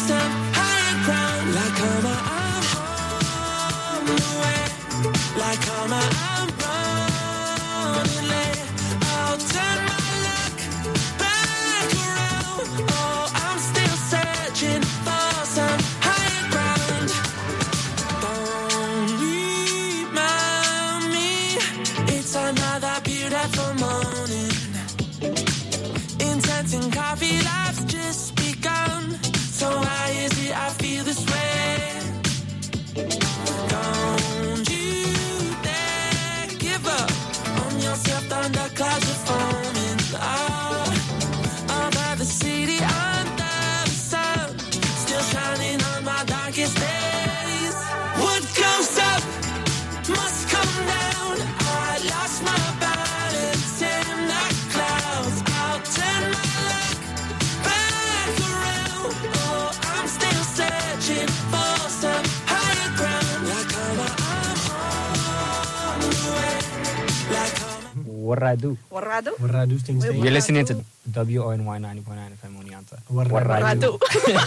some higher ground. Like I'm on the way. Like I'm running late. I'll turn my luck back around. Oh, I'm still searching for some higher ground. Don't remind me, it's another beautiful morning. Intense and coffee, life's just begun. So why is it I feel this way? Don't you dare give up on yourself, thunder clouds are forming. Oh, over the city, under the sun, still shining on my darkest days. What goes up must come down. I lost my balance in the clouds. I'll turn my luck back around. Oh, I'm still searching for some higher ground. Like I'm on the way. Like I'm Warradu. Warradu things. You're listening to WONY 90.9 FM Oneonta. Warradu.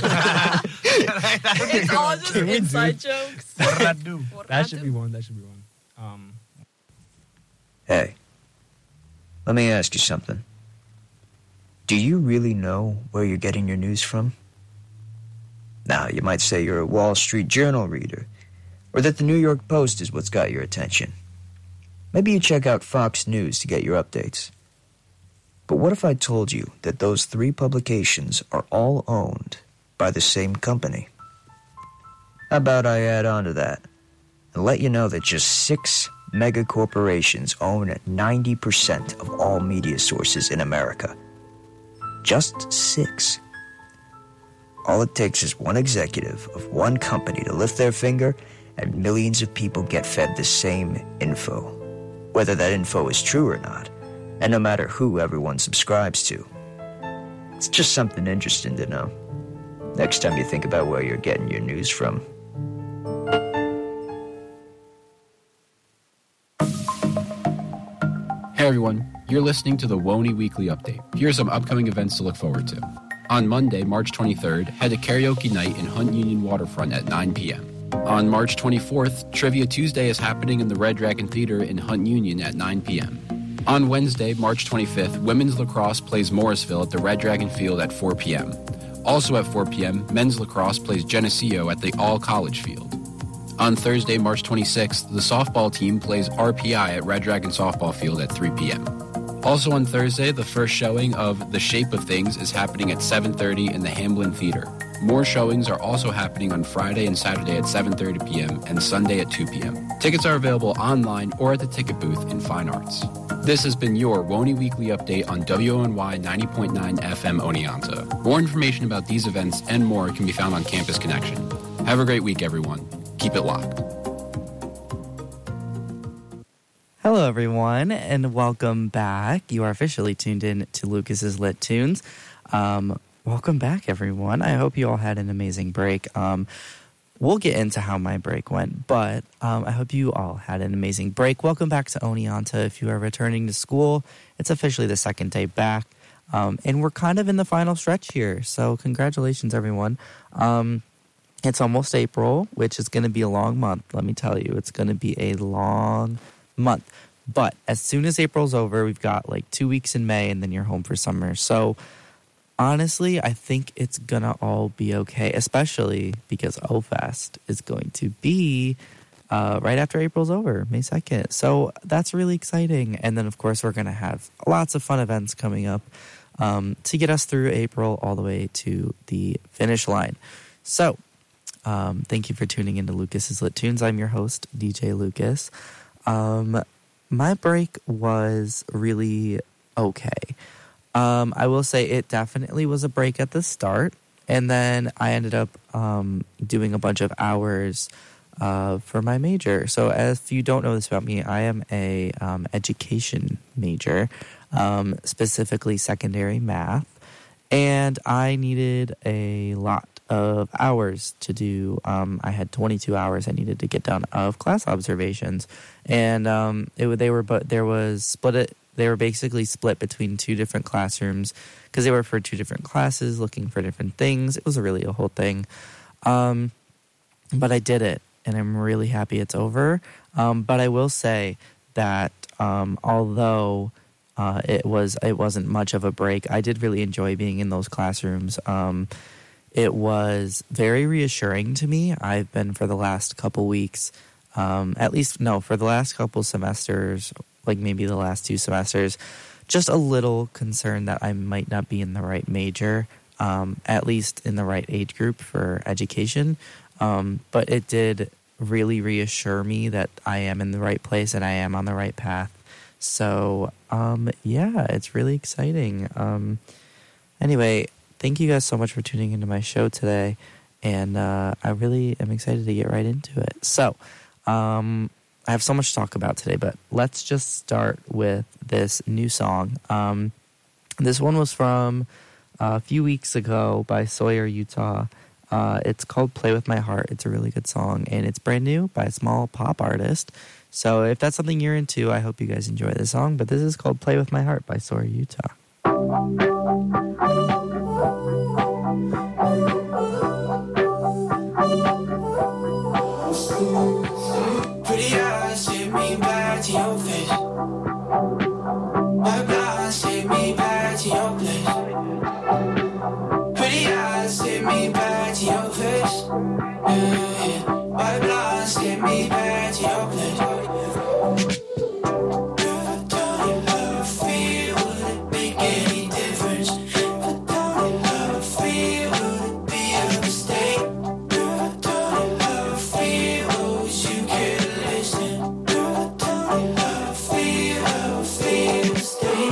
It's all just inside jokes. Warradu. That should be one. Hey, let me ask you something. Do you really know where you're getting your news from? Now, you might say you're a Wall Street Journal reader, or that the New York Post is what's got your attention. Maybe you check out Fox News to get your updates. But what if I told you that those three publications are all owned by the same company? How about I add on to that and let you know that just 6 mega corporations own 90% of all media sources in America. Just 6. All it takes is one executive of one company to lift their finger, and millions of people get fed the same info, whether that info is true or not, and no matter who everyone subscribes to. It's just something interesting to know. Next time you think about where you're getting your news from. Hey everyone, you're listening to the WONY Weekly Update. Here are some upcoming events to look forward to. On Monday, March 23rd, head to Karaoke Night in Hunt Union Waterfront at 9 p.m. On March 24th, Trivia Tuesday is happening in the Red Dragon Theater in Hunt Union at 9 p.m. On Wednesday, March 25th, women's lacrosse plays Morrisville at the Red Dragon Field at 4 p.m. Also at 4 p.m., men's lacrosse plays Geneseo at the All College Field. On Thursday, March 26th, the softball team plays RPI at Red Dragon Softball Field at 3 p.m. Also on Thursday, the first showing of The Shape of Things is happening at 7:30 in the Hamblin Theater. More showings are also happening on Friday and Saturday at 7:30 p.m. and Sunday at 2 p.m. Tickets are available online or at the ticket booth in Fine Arts. This has been your WONY Weekly Update on WONY 90.9 FM Oneonta. More information about these events and more can be found on Campus Connection. Have a great week, everyone. Keep it locked. Hello, everyone, and welcome back. You are officially tuned in to Lucas's Lit Tunes. Welcome back, everyone. I hope you all had an amazing break. We'll get into how my break went, but I hope you all had an amazing break. Welcome back to Oneonta. If you are returning to school, it's officially the second day back, and we're kind of in the final stretch here, so congratulations, everyone. It's almost April, which is going to be a long month. Let me tell you, it's going to be a long month. But as soon as April's over, we've got like 2 weeks in May, and then you're home for summer. So honestly, I think it's going to all be okay, especially because O-Fest is going to be right after April's over, May 2nd. So that's really exciting. And then, of course, we're going to have lots of fun events coming up to get us through April all the way to the finish line. So thank you for tuning into Lucas's Lit Tunes. I'm your host, DJ Lucas. My break was really okay. I will say it definitely was a break at the start, and then I ended up doing a bunch of hours for my major. So if you don't know this about me, I am a education major, specifically secondary math, and I needed a lot of hours to do. I had 22 hours I needed to get done of class observations, and there was split they were basically split between two different classrooms because they were for two different classes looking for different things. It was really a whole thing. But I did it, and I'm really happy it's over. But I will say that although it wasn't much of a break, I did really enjoy being in those classrooms. It was very reassuring to me. I've been for the last couple weeks, for the last couple semesters, like maybe the last 2 semesters, just a little concerned that I might not be in the right major, at least in the right age group for education. But it did really reassure me that I am in the right place and I am on the right path. So, yeah, it's really exciting. Anyway, thank you guys so much for tuning into my show today. And I really am excited to get right into it. So, I have so much to talk about today, but let's just start with this new song. This one was from a few weeks ago by Sawyer Utah. It's called Play With My Heart. It's a really good song, and it's brand new by a small pop artist. So if that's something you're into, I hope you guys enjoy this song. But this is called Play With My Heart by Sawyer Utah. Pretty eyes take me back to your face. My eyes take me back to your place. Pretty eyes take me back to your face. My eyes take me back to your place. Don't ever feel would it make any difference? Don't ever feel would it be a mistake? Don't ever feel wish you could listen. Don't ever feel mistake.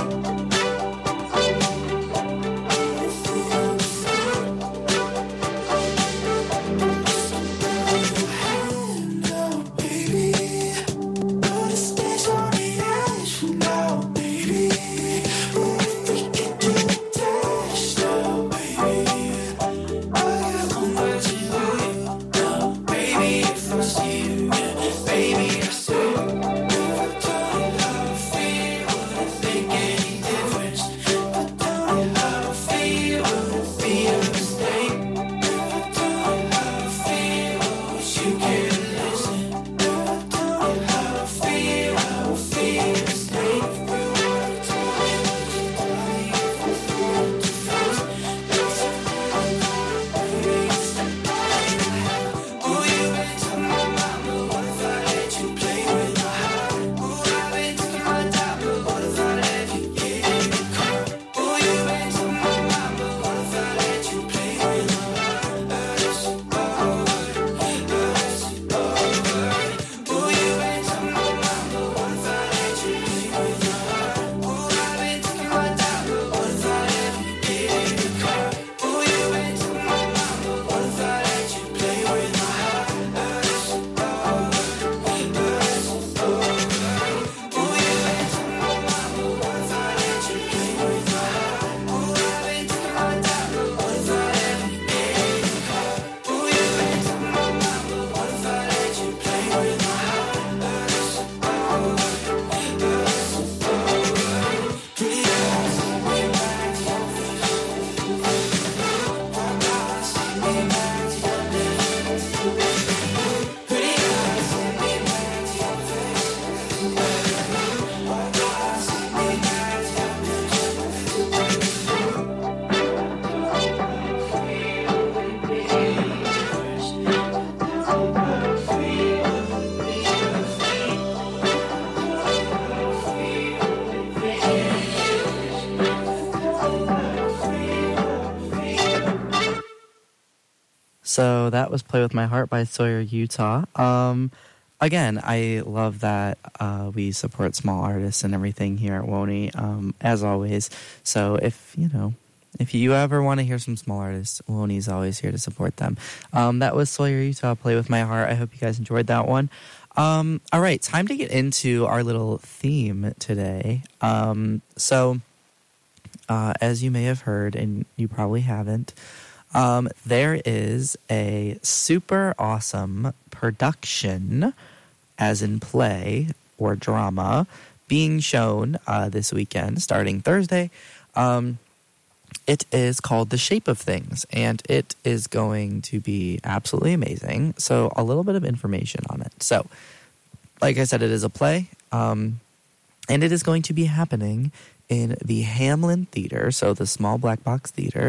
So that was Play With My Heart by Sawyer Utah. Again, I love that we support small artists and everything here at WONY, as always. So if you ever want to hear some small artists, WONY's always here to support them. That was Sawyer Utah, Play With My Heart. I hope you guys enjoyed that one. All right, time to get into our little theme today. So as you may have heard, and you probably haven't, there is a super awesome production, as in play or drama, being shown this weekend, starting Thursday. It is called The Shape of Things, and it is going to be absolutely amazing. So a little bit of information on it. So, like I said, it is a play, and it is going to be happening in the Hamlin Theater, so the small black box theater.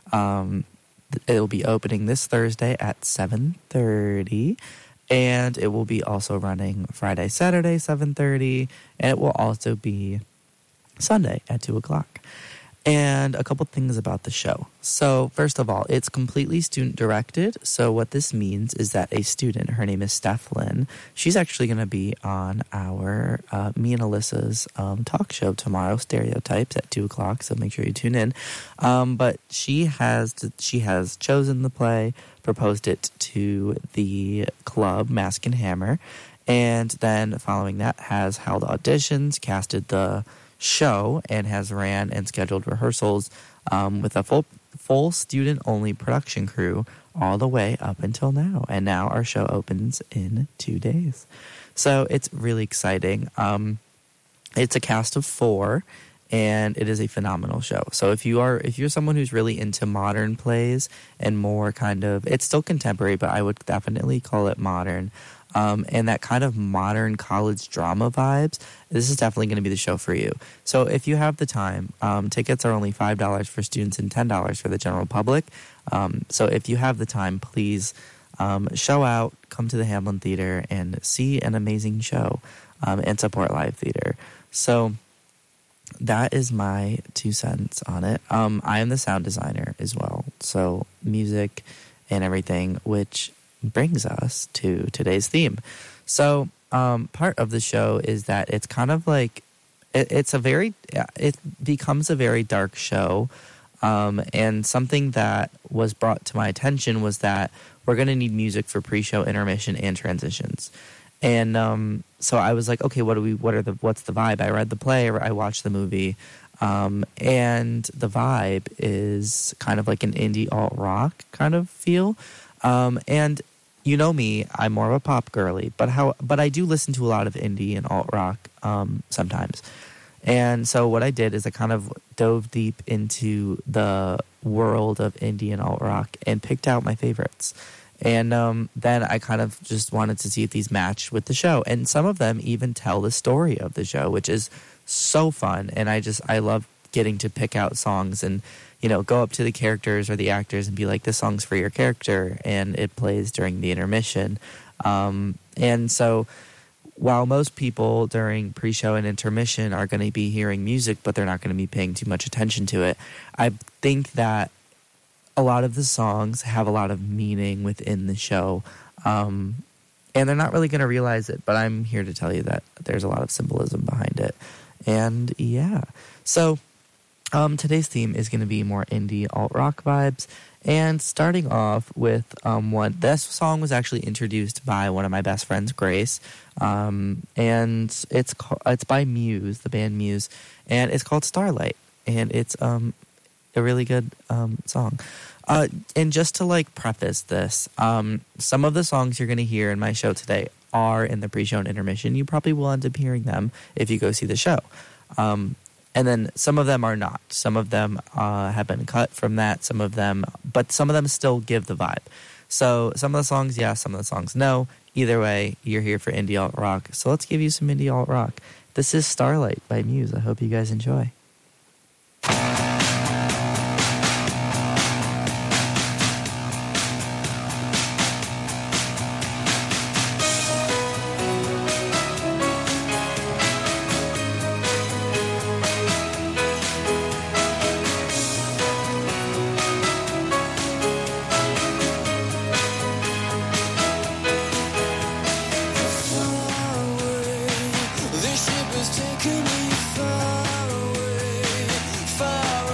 It will be opening this Thursday at 7:30, and it will be also running Friday, Saturday, 7:30, and it will also be Sunday at 2 o'clock. And a couple things about the show. So, first of all, it's completely student-directed. So what this means is that a student, her name is Steph Lynn, she's actually going to be on our, me and Alyssa's talk show tomorrow, Stereotypes, at 2 o'clock, so make sure you tune in. But she has chosen the play, proposed it to the club, Mask and Hammer, and then following that has held auditions, casted the show, and has ran and scheduled rehearsals with a full student-only production crew all the way up until now. And now our show opens in 2 days. So it's really exciting. It's a cast of 4, and it is a phenomenal show. So if you're someone who's really into modern plays and more kind of, it's still contemporary, but I would definitely call it modern, and that kind of modern college drama vibes, this is definitely going to be the show for you. So if you have the time, tickets are only $5 for students and $10 for the general public. So if you have the time, please show out, come to the Hamlin Theater, and see an amazing show and support live theater. So that is my 2 cents on it. I am the sound designer as well, so music and everything, which brings us to today's theme. So part of the show is that it's kind of like it becomes a very dark show, and something that was brought to my attention was that we're going to need music for pre-show, intermission, and transitions. And so I was like, okay, what's the vibe? I read the play, or I watched the movie, and the vibe is kind of like an indie alt rock kind of feel. And you know me, I'm more of a pop girly, but I do listen to a lot of indie and alt rock sometimes. And so what I did is I kind of dove deep into the world of indie and alt rock and picked out my favorites. And then I kind of just wanted to see if these matched with the show. And some of them even tell the story of the show, which is so fun. And I love getting to pick out songs and, go up to the characters or the actors and be like, this song's for your character. And it plays during the intermission. And so while most people during pre-show and intermission are going to be hearing music, but they're not going to be paying too much attention to it, I think that a lot of the songs have a lot of meaning within the show, and they're not really going to realize it, but I'm here to tell you that there's a lot of symbolism behind it. And yeah, so today's theme is going to be more indie alt-rock vibes, and starting off with this song was actually introduced by one of my best friends, Grace, and it's by Muse, the band Muse, and it's called Starlight, and it's a really good song. And just to preface this, some of the songs you're going to hear in my show today are in the pre-show and intermission. You probably will end up hearing them if you go see the show. And then some of them are not. Some of them have been cut from that. But some of them still give the vibe. So some of the songs, yes, some of the songs, no. Either way, you're here for indie alt rock. So let's give you some indie alt rock. This is Starlight by Muse. I hope you guys enjoy. This ship is taking me far away, far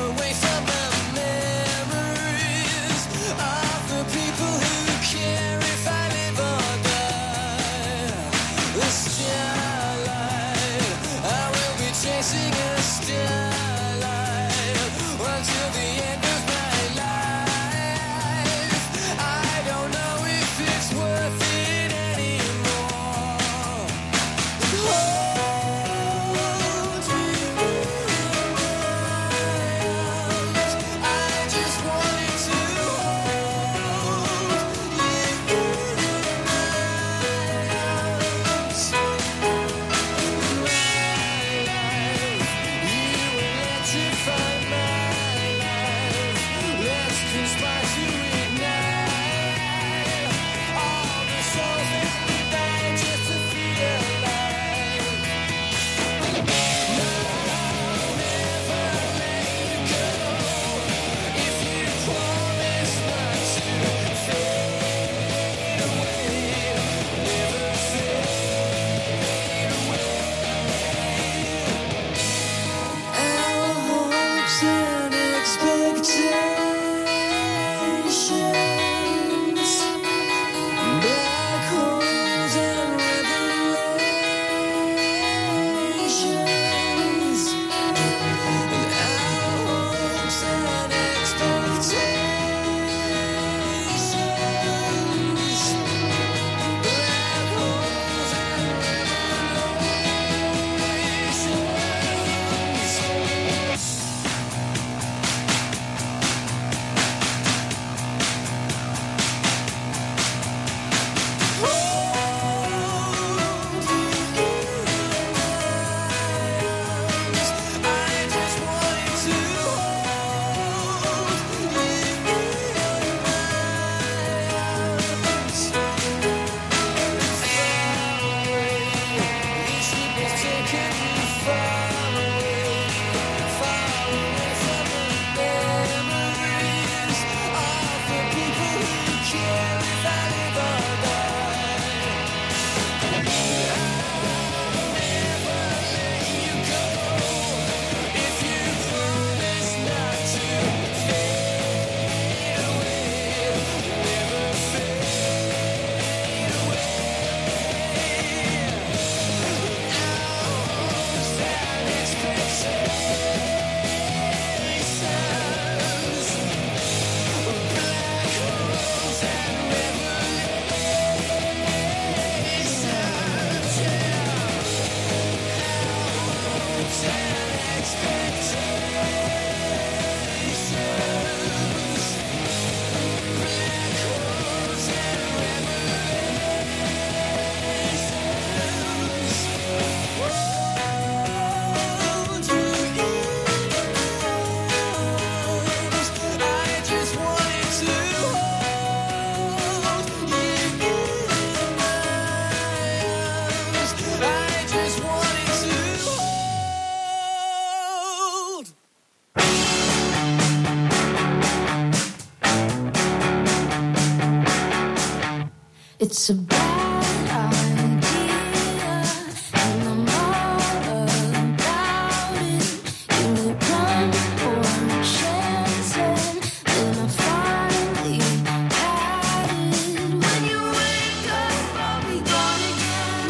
It's a bad idea, and I'm all about it. Give it one more chance, and then I finally had it. When you wake up, I'll be gone again.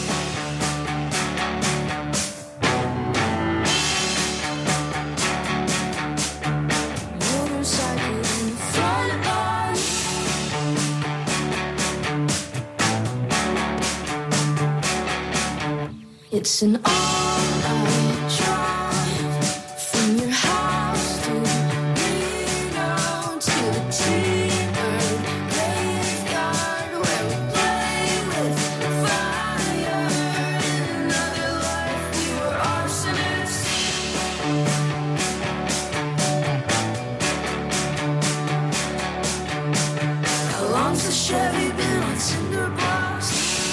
Motorcycle in the front lawn. It's an all-night drive from your house to Reno to the T-Bird graveyard where we play with fire. In another life we were arsonists. How long's the Chevy been on cinder blocks?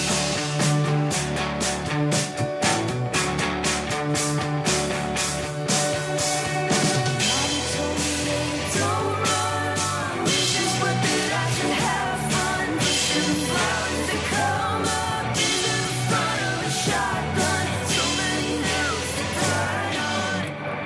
Mommy told me they don't run on wishes, but that I should have fun. Pushing flowers to come up into the front of a shotgun. So many hills to die on.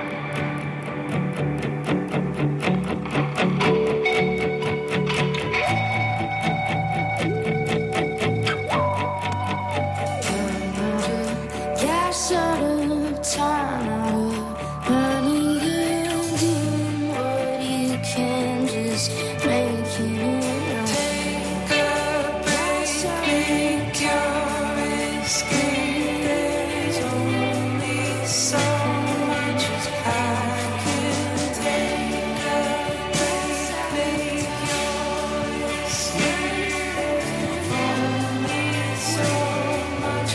Gas out of time, out of money, and doing what you can, just making it up. Take a break, make your escape. There's only so much I can take. A break, make your escape. There's only so much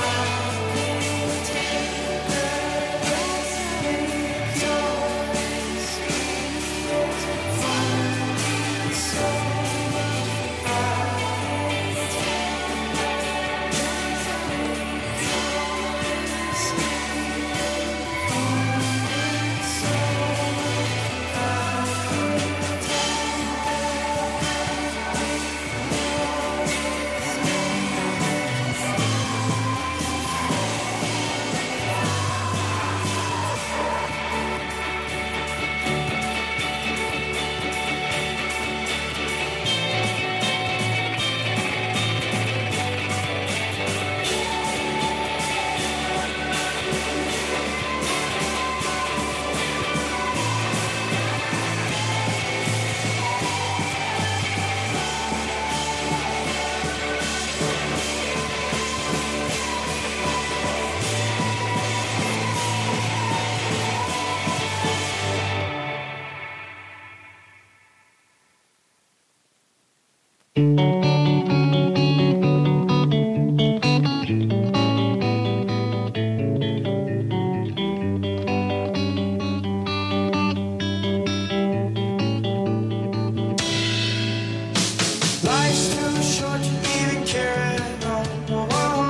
Life's too short to even care at all.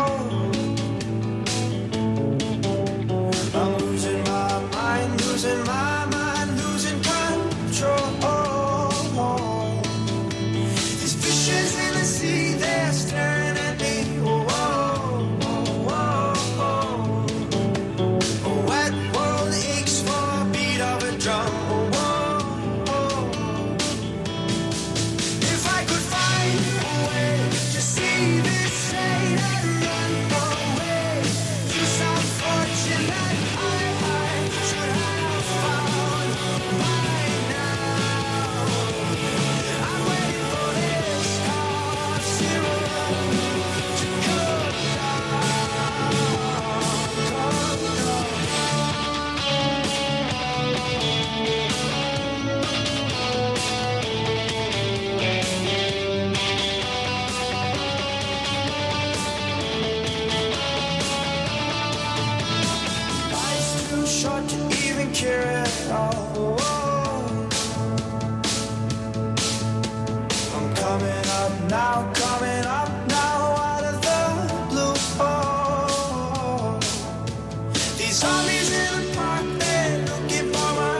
I'm losing my mind, losing my mind, losing control. These fishes in the sea, they're staring at me. A wet world aches for a beat of a drum. If I could find a way to see this shade and run away to some fortune that I should have found by now. I'm waiting for this cough syrup to come Life's too short to even care at all. I'm coming up now out of the blue. These zombies in the park, they're looking for my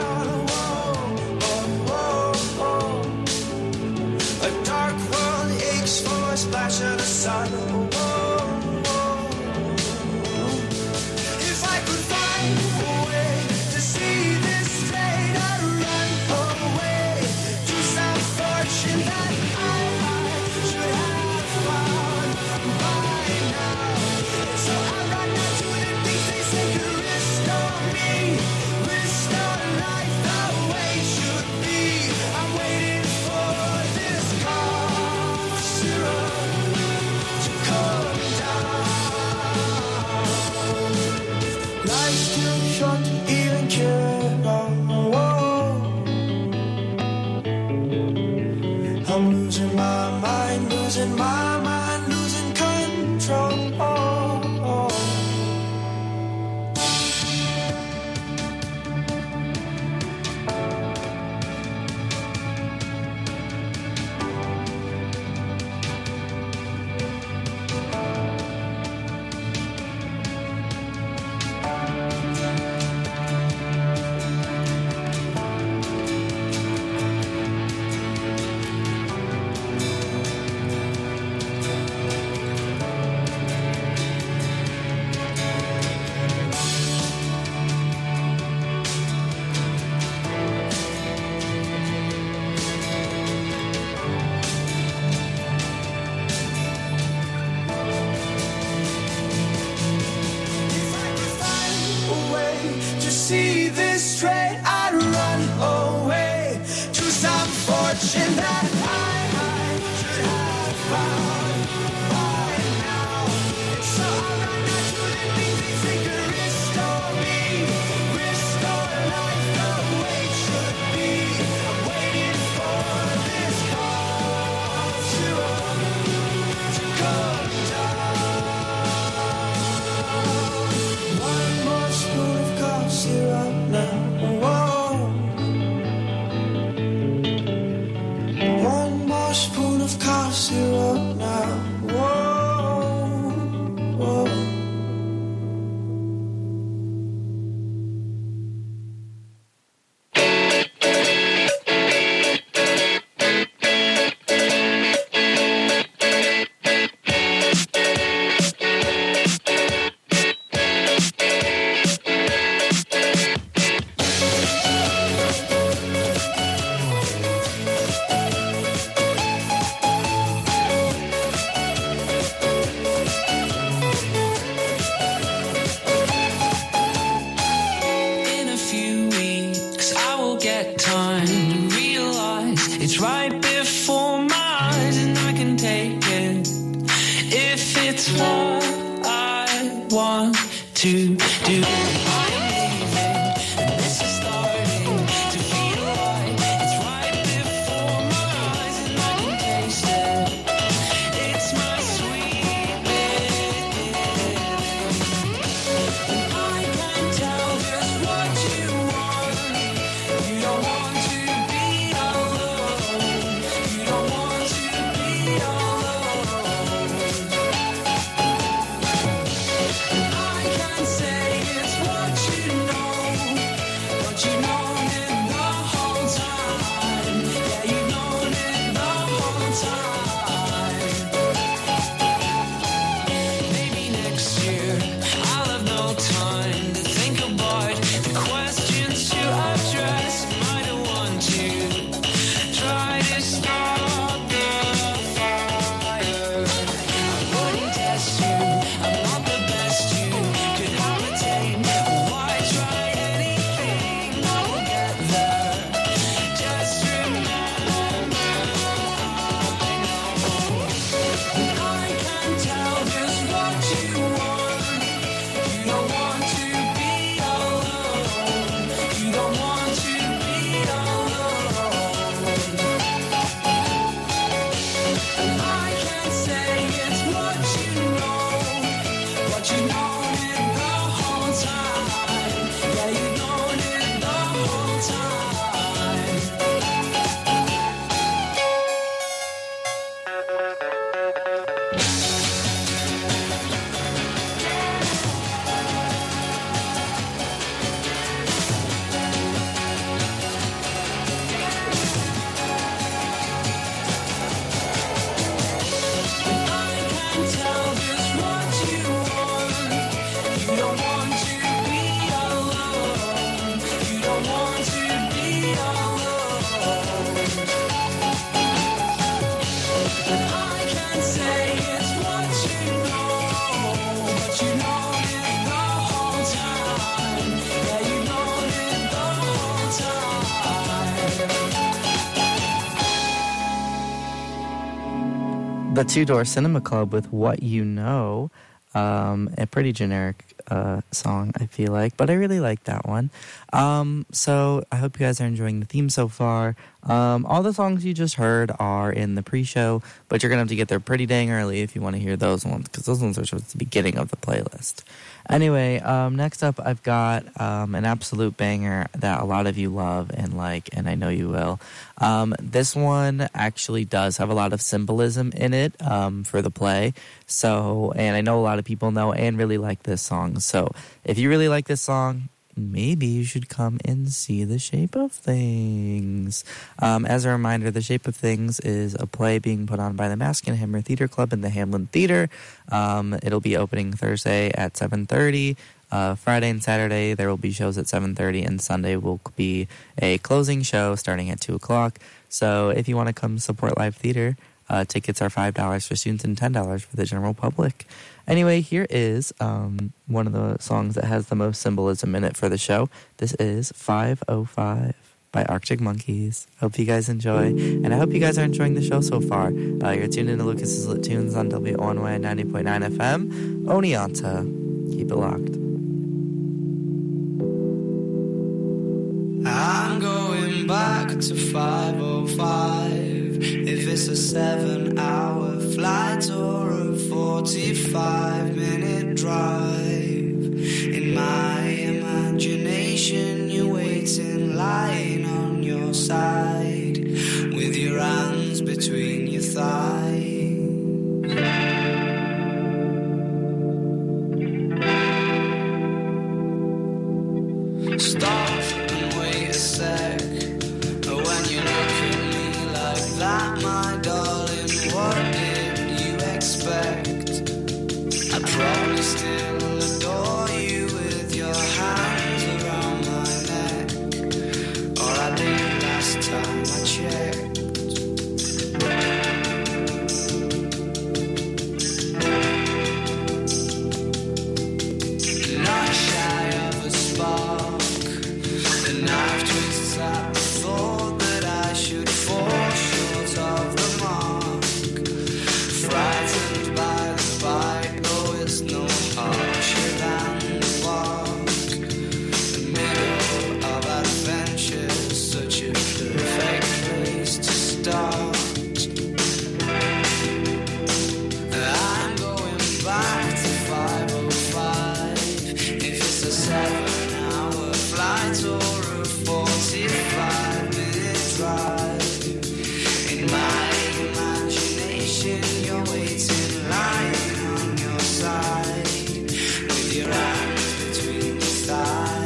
heart. A dark world aches for a splash of the sun. If I could find a way to see this straight, I'd run away to some fortune that I should have found by now. So I run out to the things they say could restore me, restore life the way it should be. I'm waiting for this cough syrup to come down. Life's too short to even care. I'm losing my mind, losing my mind, losing control. If I could find a way to see this straight, I'd run away to some fortune that I should have found by now. So I run out to the things they say could restore me, restore life the way it should be. I'm waiting for this cough syrup to come down. One more spoon of cough syrup now. Whoa. One more spoon of cough syrup now. Whoa. Whoa. In a few weeks, I will get time to realize it's right before my eyes, and I can take it if it's what I want to do. I'm leaving, and this is starting to feel like it's right before my eyes, and I can taste it. It's my sweet living. I can tell just what you want. You don't want to be alone. You don't want to be alone. I can say it's what you know, but you've known it the whole time. Yeah, you've known it the whole time. Maybe next year I'll have no time to think about the questions to address. Might have want to try to start the fire. I wouldn't test you, I'm not the best you could have attained. Why try anything? I will get there. Just remember, I can tell just what you want. You don't want to be alone. You don't want to be alone. I can say it's what you know, but you've known it the whole time. Yeah, you've known it the whole time. the Two Door Cinema Club with What You Know. A pretty generic song, I feel like, but I really like that one. So I hope you guys are enjoying the theme so far. All the songs you just heard are in the pre-show, but you're going to have to get there pretty dang early if you want to hear those ones, because those ones are towards the beginning of the playlist. Anyway, next up I've got an absolute banger that a lot of you love and like, and I know you will. This one actually does have a lot of symbolism in it for the play. So, and I know a lot of people know and really like this song. So if you really like this song, maybe you should come and see The Shape of Things. As a reminder, The Shape of Things is a play being put on by the Mask and Hammer Theater Club in the Hamlin Theater. It'll be opening Thursday at 7:30. Friday and Saturday there will be shows at 7:30, and Sunday will be a closing show starting at 2 o'clock. So if you want to come support live theater, tickets are $5 for students and $10 for the general public. Anyway, here is one of the songs that has the most symbolism in it for the show. This is 505 by Arctic Monkeys. Hope you guys enjoy, and I hope you guys are enjoying the show so far. You're tuned into Lucas's Lit Tunes on WONY 90.9 FM. Oneonta. Keep it locked. I'm going back to 505. If it's a 7-hour flight or a 45-minute drive, in my imagination you're waiting, lying on your side, with your hands between your thighs. Stop and wait a sec. When you look at me like that, my darling, what did you expect? I'd probably still adore you with your hands around my neck, or I did last time I checked. Not shy of a spark. The knife twists at the thought that I should fall short of the mark. Frightened by the bite, oh, it's no harsher than the bark. The middle of adventure is such a perfect place to start. I'm going back to 505. If it's a 7-hour flight or a 45-minute drive, in my imagination you're waiting, lying on your side, with your hands between your thighs.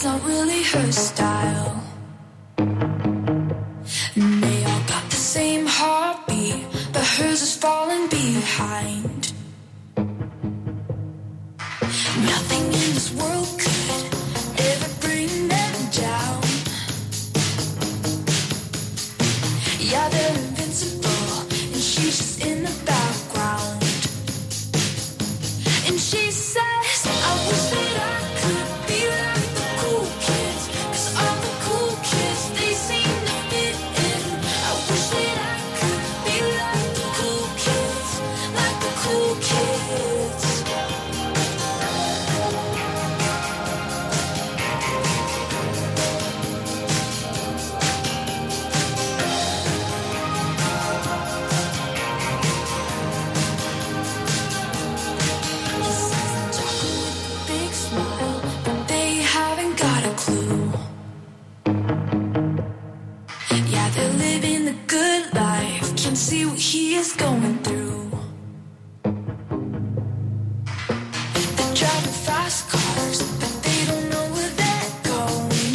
it's not really her style. And they all got the same heartbeat, but hers is falling behind. Nothing in this world could ever bring them down. Yeah, they're invincible, and she's just in the background. And she says, I wish that I could be like the cool kids, 'cause all the cool kids, they seem to fit in. I wish that I could be like the cool kids, like the cool kids. See what he is going through. They're driving fast cars, but they don't know where they're going.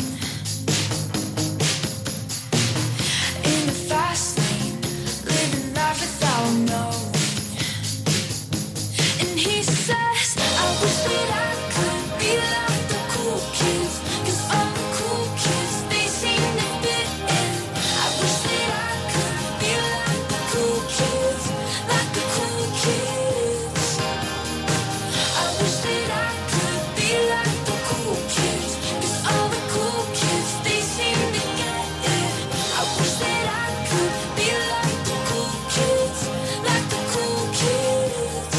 In the fast lane, living life without knowing. And he says, I wish that I could be like the cool kids, 'cause all the cool kids, they seem to fit in. I wish that I could be like the cool kids, like the cool kids. I wish that I could be like the cool kids, 'cause all the cool kids, they seem to get it. I wish that I could be like the cool kids, like the cool kids.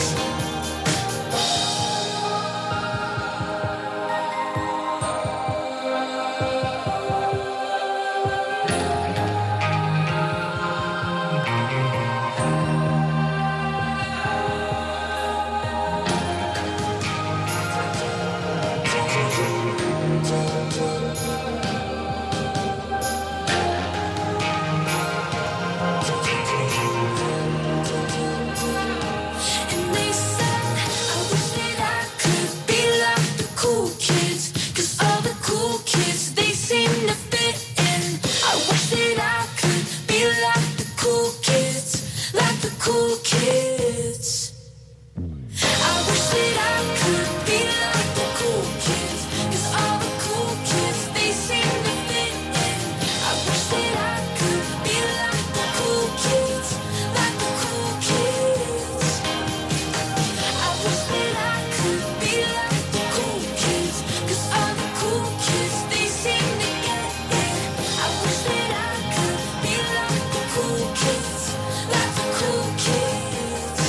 And they said, I wish that I could be like the cool kids, 'cause all the cool kids, they seem to fit in. I wish that I could be like the cool kids, like the cool kids. I wish that I could be like the cool kids, 'cause all the cool kids, they seem to fit in. I wish that I could be like the cool kids, like the cool kids. I wish that I could be like the cool kids, 'cause all the cool kids, they seem to get it. I wish that I could be like the cool kids, like the cool kids.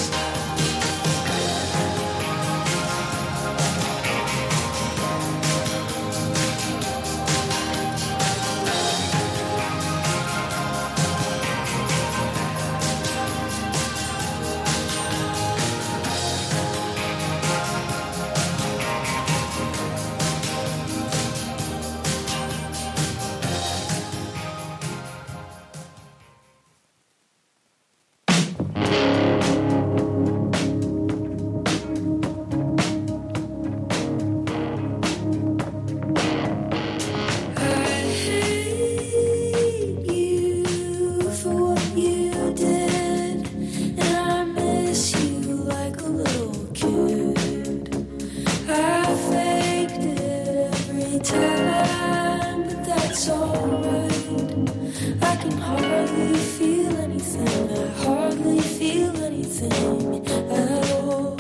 I hate you for what you did, and I miss you like a little kid. I faked it every time, but that's alright. I can hardly feel anything, I hardly feel anything at all.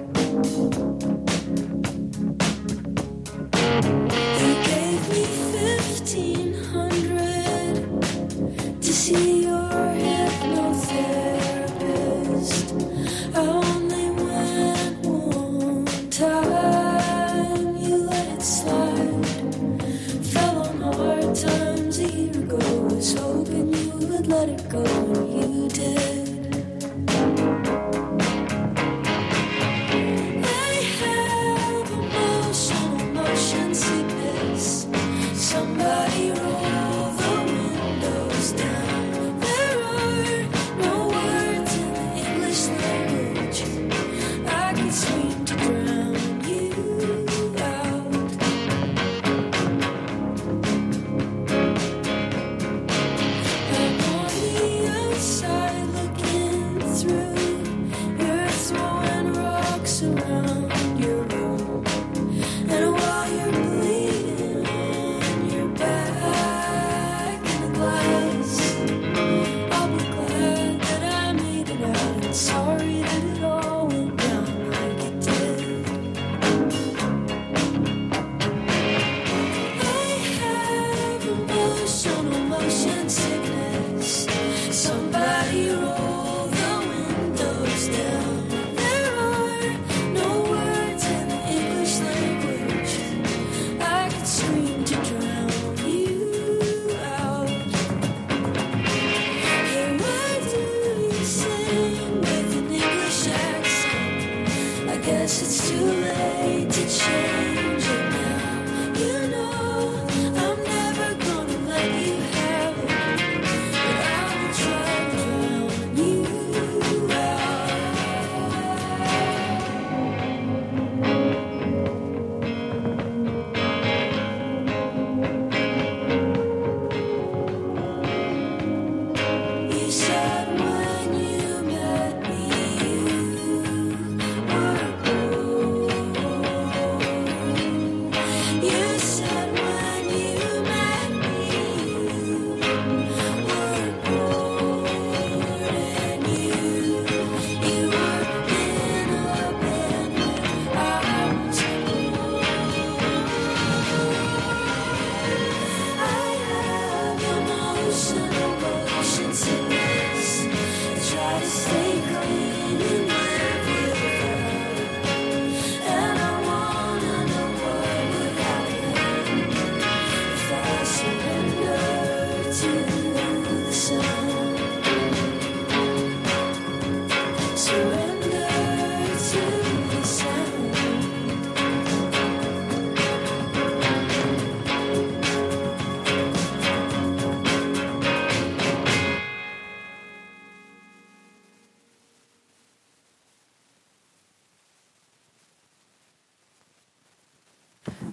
You gave me 1,500 to see your hypnotherapist. I only went one time, you let it slide. Fell on hard times a year ago, was hoping you would let it go, and you did. I have emotion seeking.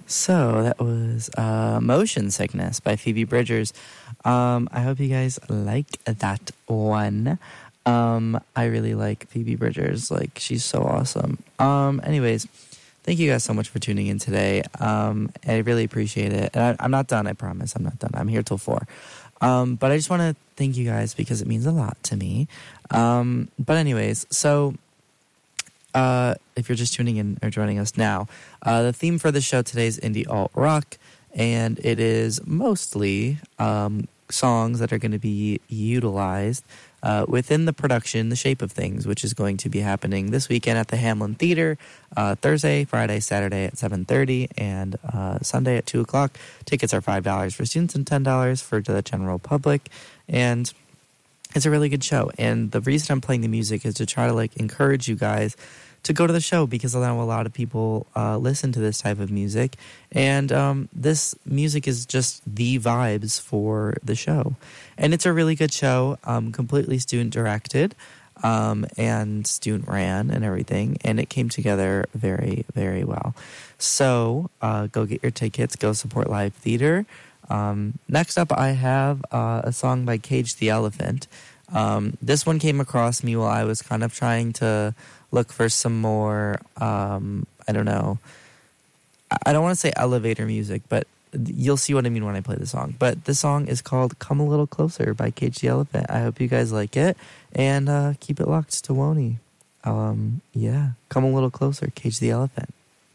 So that was Motion Sickness by Phoebe Bridgers. I hope you guys like that one. I really like Phoebe Bridgers. Like, she's so awesome. Anyways, thank you guys so much for tuning in today. I really appreciate it. And I'm not done, I promise. I'm not done. I'm here till 4. But I just want to thank you guys because it means a lot to me. But anyways, so if you're just tuning in or joining us now, the theme for the show today is indie alt rock, and it is mostly songs that are going to be utilized within the production The Shape of Things, which is going to be happening this weekend at the Hamlin Theater, Thursday, Friday, Saturday at 7:30, and Sunday at 2 o'clock. Tickets are $5 for students and $10 for the general public, and it's a really good show. And the reason I'm playing the music is to try to like encourage you guys to go to the show, because I know a lot of people listen to this type of music, and this music is just the vibes for the show. And it's a really good show, completely student directed, and student ran and everything, and it came together very, very well. So go get your tickets, go support live theater. Next up, I have a song by Cage the Elephant. This one came across me while I was kind of trying to look for some more, I don't know, I don't want to say elevator music, but you'll see what I mean when I play the song. But the song is called Come a Little Closer by Cage the Elephant. I hope you guys like it, and keep it locked to Woney. Yeah, Come a Little Closer, Cage the Elephant.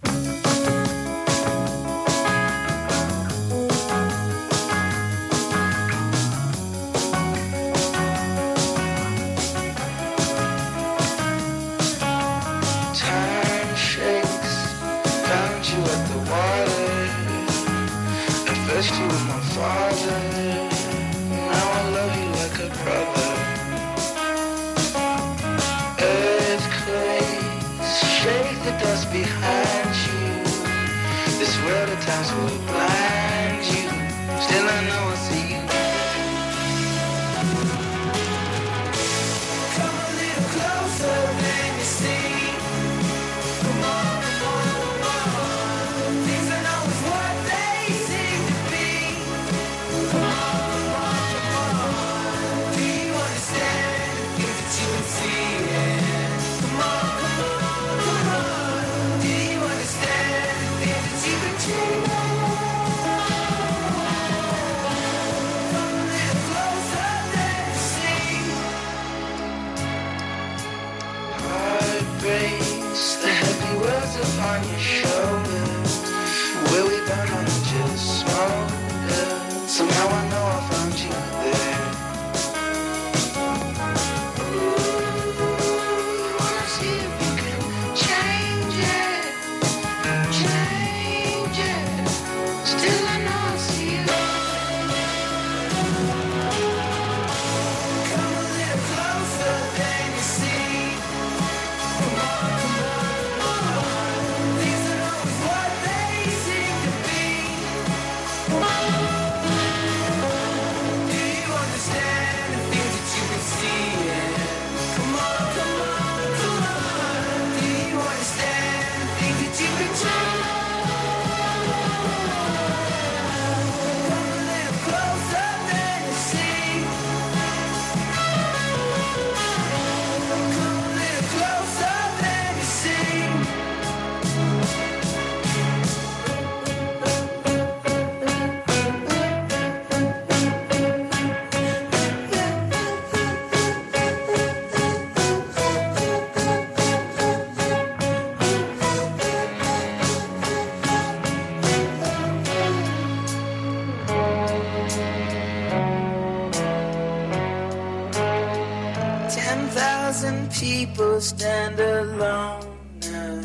People stand alone now,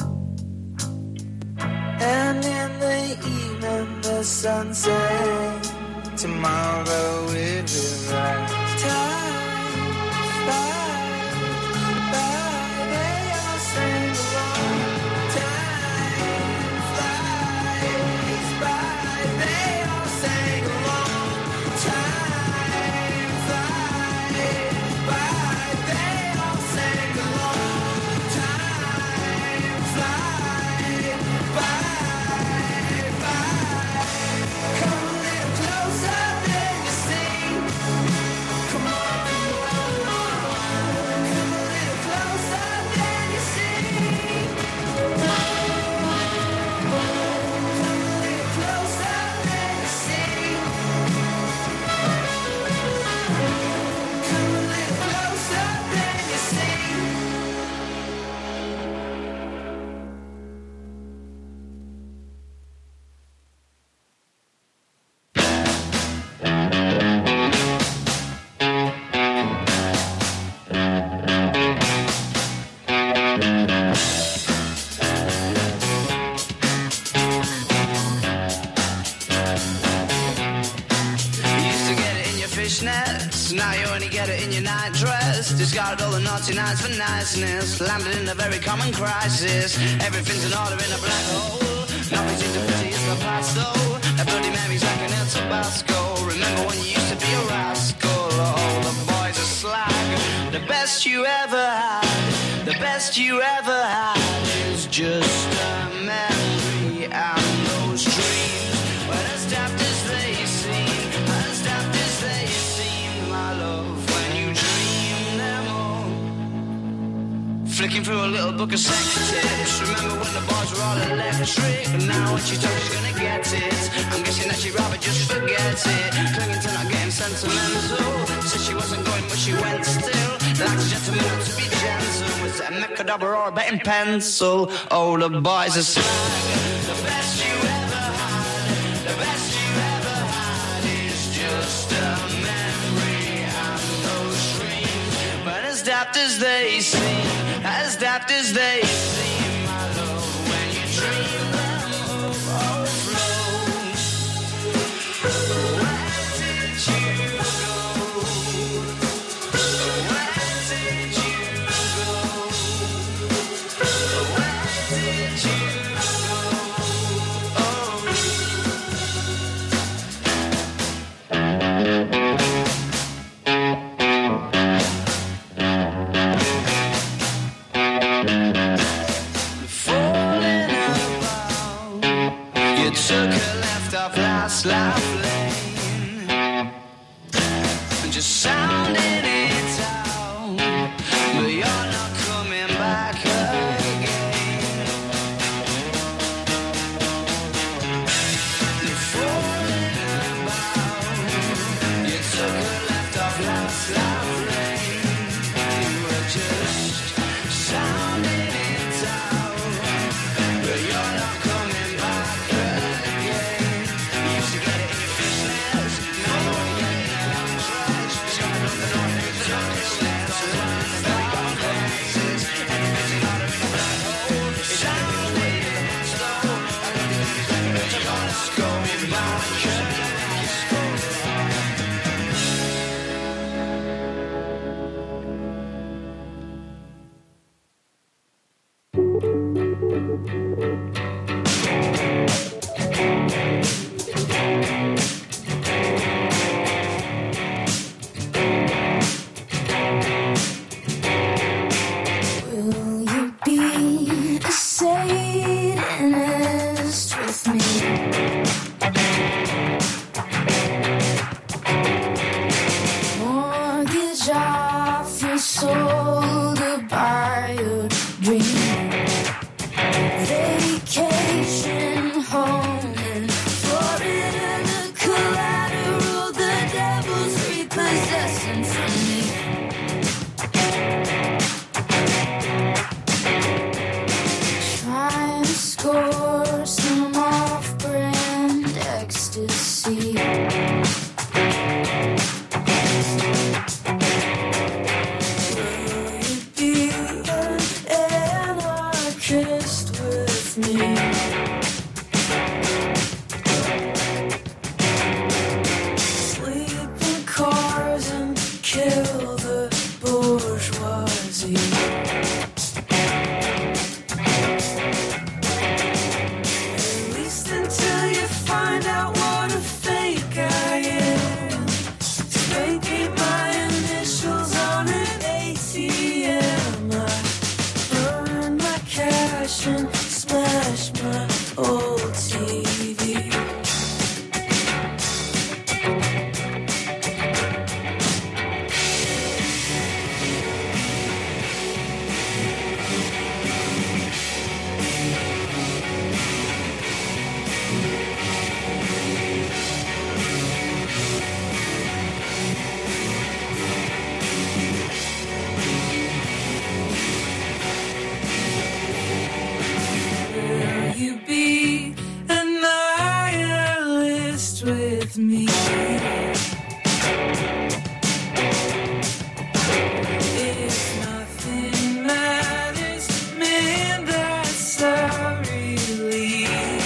and in the evening the sun sets. Tomorrow it will rise. Time flies by, they all sing along. Time flies by, they all sing along. Time flies by, they all sing along. Time flies by. now you only get it in your night dress. Discarded all the naughty nights for niceness. Landed in a very common crisis. Everything's in order in a black hole. Nothing seems to pity is the past though. That Bloody Mary's like an El Tabasco. Remember when you used to be a rascal? Oh, the boys are slag. The best you ever had, the best you ever had is just a memory and those dreams. But as daft as they seem, as daft as they seem, my love, when you dream them all. Flicking through a little book of sex tips. Remember when the boys were all electric? And now when she told she's gonna get it, I'm guessing that she'd rather just forget it. Clinging to not getting sentimental. Said she wasn't going but she went still. Like a gentleman not to be gentle. Was it a Mechadabra or a betting pencil? Oh, the boys are slag. The best you ever had, the best you ever had is just a memory and those dreams. But as daft as they seem, as daft as they seem, my love, when you dream them overflow. Where did you go? Where did you go? Where did you go? Oh. Falling about, you took a left off last life lane and just sounded it out, but you're not coming back again. Falling about, you took a left off last life lane, you were just sounding it out, but you're not coming back again. You used to get it in your business, now you only get it in your lungs, right? Something up and on your darkness, running in the very dark places, everything's in order in a black hole. Sounding it slow, I got the feeling that you're gonna go in back again. Will you be a Satanist with me? Mortgage off your soul to buy your dream. Vacation home in Florida, the collateral the devil's repossessing from me. Trying to score some off-brand ecstasy. Will you be an anarchist with me? Sleep in cars and kill the bourgeoisie. At least until you find out what a fake I am. Spray paint my initials on an ATM. I burn my cash and smash my old TV. Will you be a nihilist with me? If nothing matters, man, that's a relief.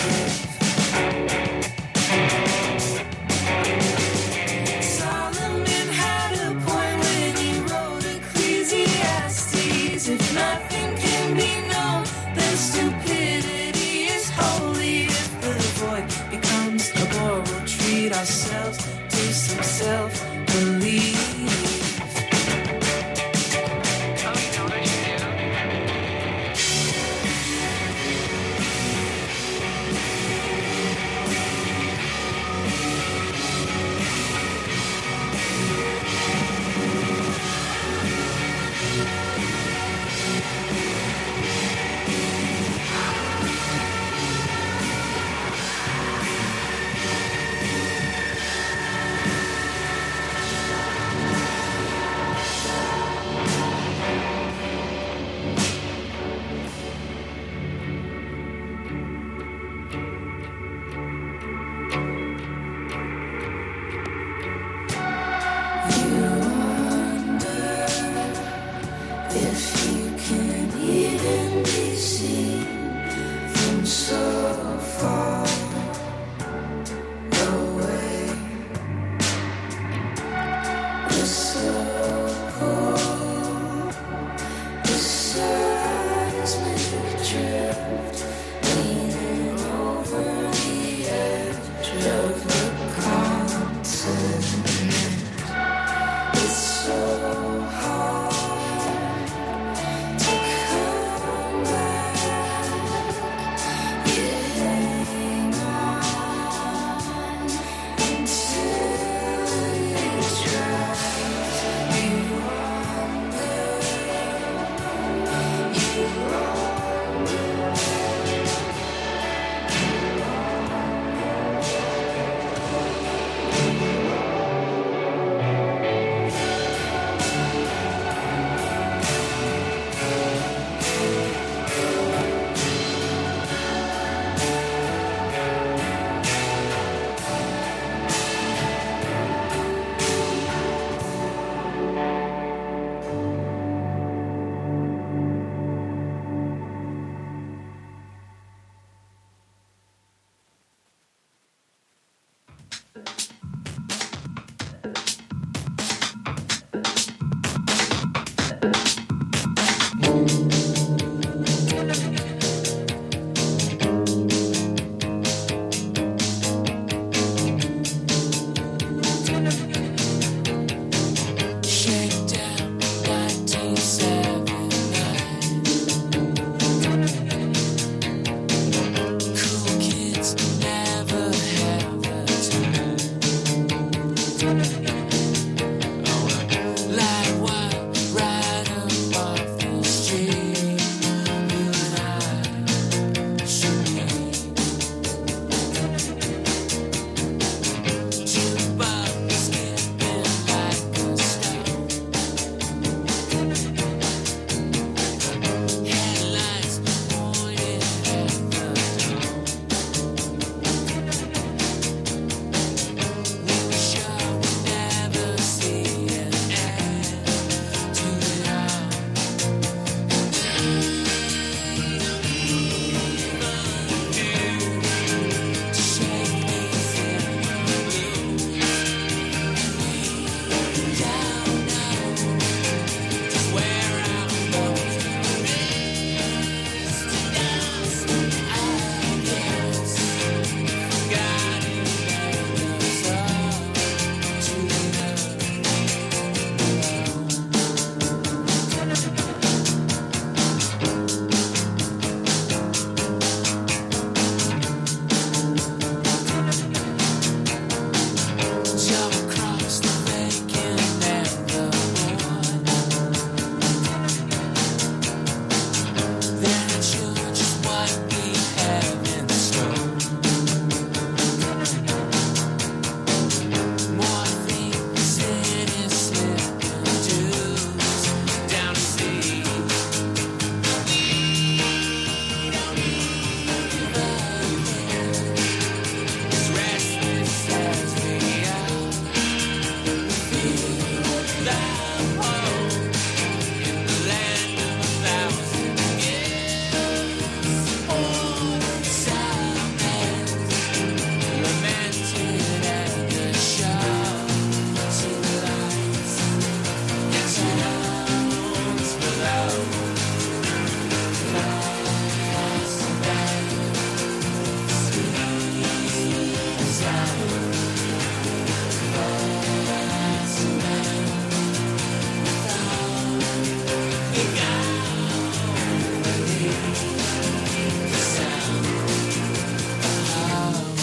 Solomon had a point. ourselves to some self-belief.